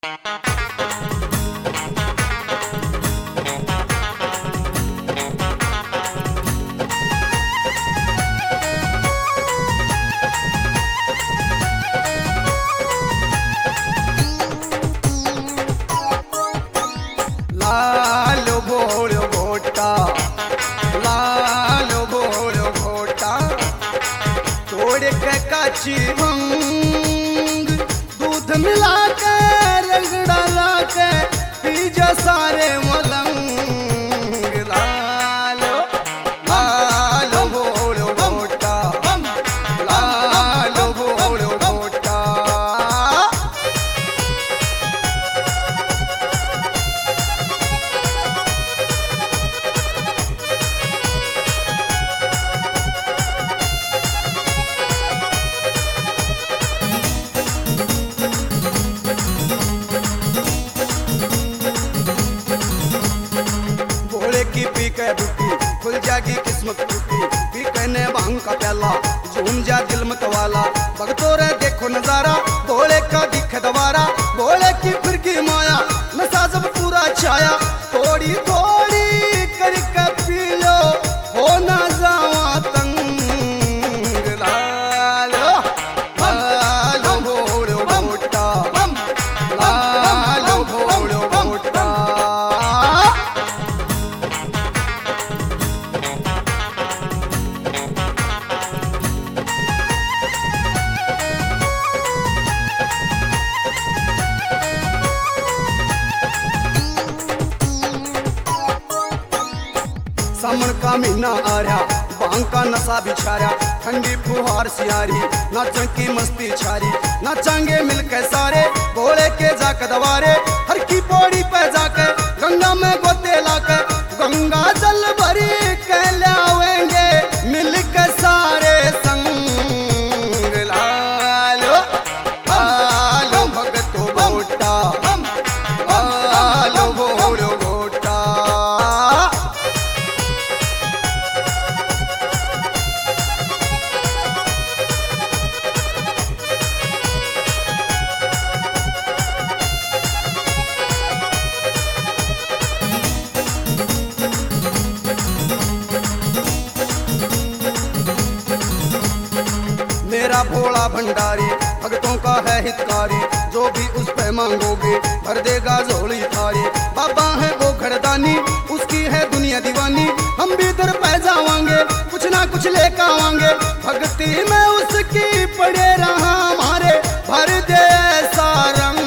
लाल भोर भोटा, लाल भोर भोटा, तोड़ के काची भंग, दूध मिला के रगड़ा ला के पी जा सारे मलंग। लाल लाल भोर भोटा, लाल भोर भोटा। भोले की पी के बुटी, खुल जागी किस्मत टूटी, पी कहने भांग का प्याला, झूम जा दिल मत वाला। भगतों रे देखो नजारा, भोले का दिखे दवारा, भोले की फिर की माया, नशा जब पूरा छाया। थोड़ी थोड़ी करके पी लो, हो ना जावा तंग। लाल लाल भोर भोटा, लाल भोर भोटा। सामन का महीना आ रहा, भांग का नशा बिछाया, ठंडी फुहार सियारी, नाचन की मस्ती छारी। नाचेंगे मिलके सारे, भोले के जाके दवारे, हर की पौड़ी पे जाके गंगा में गोते लाके, गंगा जल भरी के लावेंगे मिलके सारे संग। लाल लाल भगतो भोटा, लाल भोर भोटा। मेरा भोला भंडारी भक्तों का है हितकारी, जो भी उस पे मांगोगे भर देगा झोली थारी। बाबा है वो घरदानी, उसकी है दुनिया दीवानी, हम भी दर पे जावांगे, कुछ ना कुछ लेकर आवांगे। भक्ति में उसकी पड़े रहा हमारे, भर दे ऐसा रंग।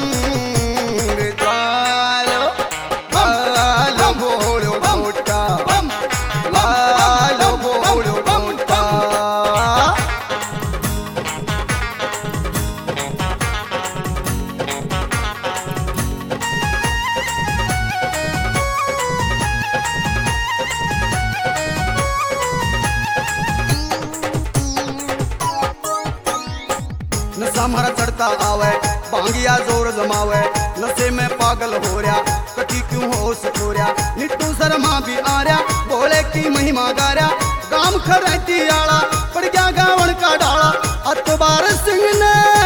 लाल लाल भोर भोटा, लाल भोर भोटा। नशा हमारा चढ़ता आवे, भांगिया जोर जमावे, नशे में पागल हो रहा, कटी क्यों होश खो रहा। निट्टू शर्मा भी आ रहा, भोले की महिमा गा रहा, गाम खरती आला पड़ गया गावन का डाला। अतबार सिंह ने